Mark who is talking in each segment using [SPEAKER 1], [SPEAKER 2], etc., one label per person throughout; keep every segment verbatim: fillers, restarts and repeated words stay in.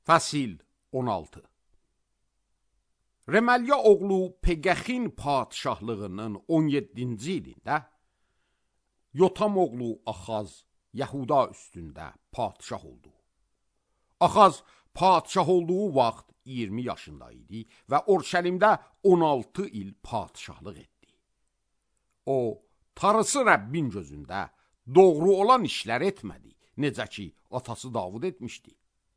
[SPEAKER 1] Fəsil on altı. Reməlya oğlu Peqəxin padişahlığının on yeddinci ilində Yotam oğlu Axaz Yahuda üstündə padişah oldu. Axaz padişah olduğu vaxt iyirmi yaşında idi və Orşəlimdə on altı il padişahlıq etdi. O, tarısı Rəbbin gözündə doğru olan işlər etmədi, necə ki, atası Davud etmişdi.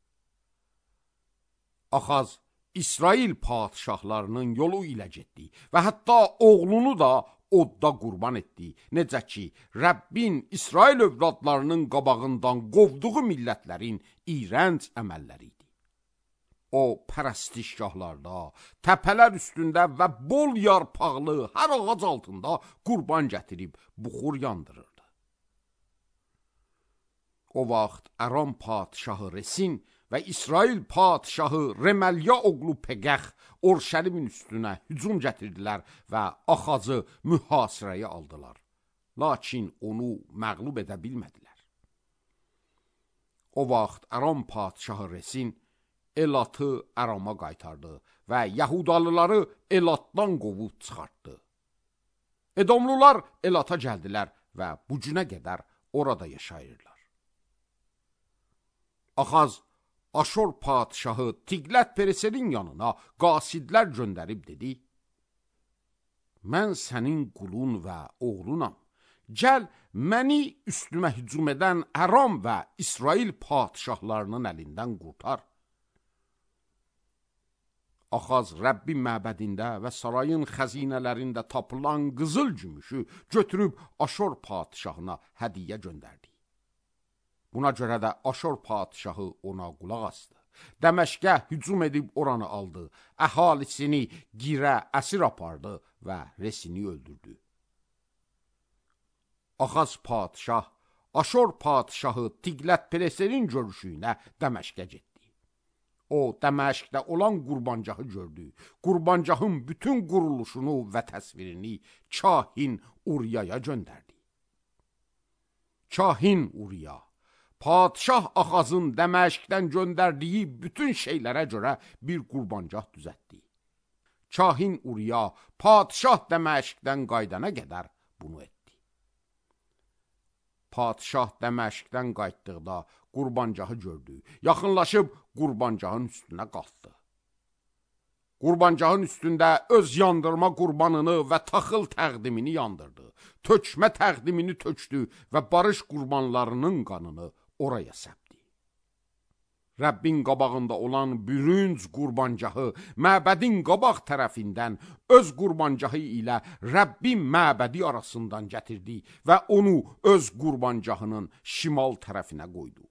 [SPEAKER 1] Axaz İsrail padişahlarının yolu ilə getdi və hətta oğlunu da odda qurban etdi, necə ki, Rəbbin İsrail övladlarının qabağından qovduğu millətlərin iyrənc əməlləri idi. O, pərəstişgahlarda, təpələr üstündə və bol yarpaqlı hər ağac altında qurban gətirib buxur yandırırdı. O vaxt Aram padişahı Resin və İsrail padişahı Reməlya oğlu Peqəx Orşəlimin üstünə hücum gətirdilər və Axazı mühasirəyə aldılar. Lakin onu məğlub edə bilmədilər. O vaxt Aram padişahı Resin Elatı Arama qaytardı və Yahudalıları Elatdan qovub çıxartdı. Edomlular Elata gəldilər və bu günə qədər orada yaşayırlar. Axaz Aşor padişahı Tiqlət Pereserin yanına qasidlər göndərib dedi: Mən sənin qulun və oğlunam. Gəl, məni üstümə hücum edən Aram və İsrail padişahlarının əlindən qurtar. Axaz Rəbbin məbədində və sarayın xəzinələrində tapılan qızıl gümüşü götürüb Aşor padişahına hədiyyə göndərdi. Buna görə də Aşor padişahı ona qulaq asdı. Dəməşqə hücum edib oranı aldı, əhalisini girə əsir apardı və Resini öldürdü. Axaz padişah Aşor padişahı Tiqlət Pereserin görüşüyünə Dəməşqə getdi. O, Dəməşqdə olan qurbancahı gördü. Qurbancahın bütün quruluşunu və təsvirini Kahin Uriyaya göndərdi. Kahin Uriya padişah Axazın Dəməşqdən göndərdiyi bütün şeylərə görə bir qurbancah düzətdi. Kahin Uriya padişah Dəməşqdən qaydana qədər bunu etdi. Padişah Dəməşqdən qayıtdıqda qurbancahı gördü. Yaxınlaşıb qurbancahın üstünə qalxdı. Qurbancahın üstündə öz yandırma qurbanını və taxıl təqdimini yandırdı. Tökmə təqdimini tökdü və barış qurbanlarının qanını oraya səpdi. Rəbbin qabağında olan bürünc qurbancahı məbədin qabaq tərəfindən öz qurbancahı ilə Rəbbin məbədi arasından gətirdi və onu öz qurbancahının şimal tərəfinə qoydu.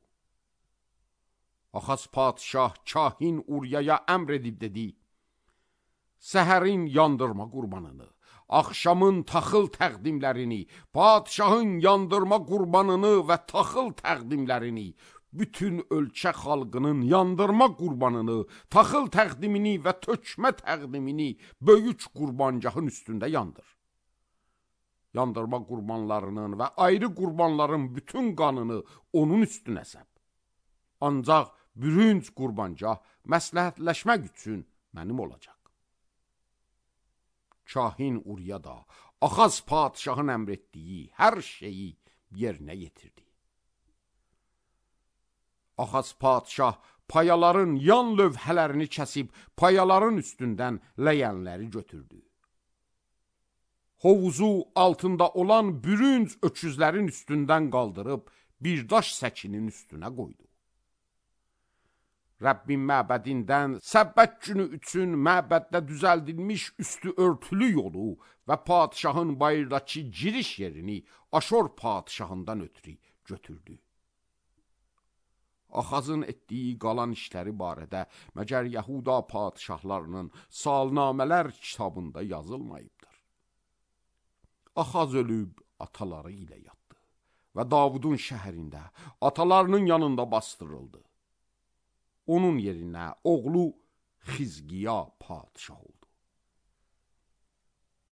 [SPEAKER 1] Axaz padişah Kahin Uriyaya əmr edib dedi: Səhərin yandırma qurbanını, axşamın taxıl təqdimlərini, padişahın yandırma qurbanını və taxıl təqdimlərini, bütün ölkə xalqının yandırma qurbanını, taxıl təqdimini və tökmə təqdimini böyük qurbancahın üstündə yandır. Yandırma qurbanlarının və ayrı qurbanların bütün qanını onun üstünə səp. Ancaq bürünc qurbancah məsləhətləşmək üçün mənim olacaq. Kahin Uriya da Axaz padişahın əmr etdiyi hər şeyi yerinə yetirdi. Axaz padişah payaların yan lövhələrini kəsib payaların üstündən ləyənləri götürdü. Hovuzu altında olan bürünc öküzlərin üstündən qaldırıb bir daş səkinin üstünə qoydu. Rəbbin məbədindən səbbət günü üçün məbəddə düzəldilmiş üstü örtülü yolu və padişahın bayırdakı giriş yerini Aşor padişahından ötürü götürdü. Axazın etdiyi qalan işləri barədə məgər Yahuda padişahlarının salnamələr kitabında yazılmayıbdır. Axaz ölüb ataları ilə yatdı və Davudun şəhərində atalarının yanında bastırıldı. Onun yerinə oğlu Xizqiya padişah oldu.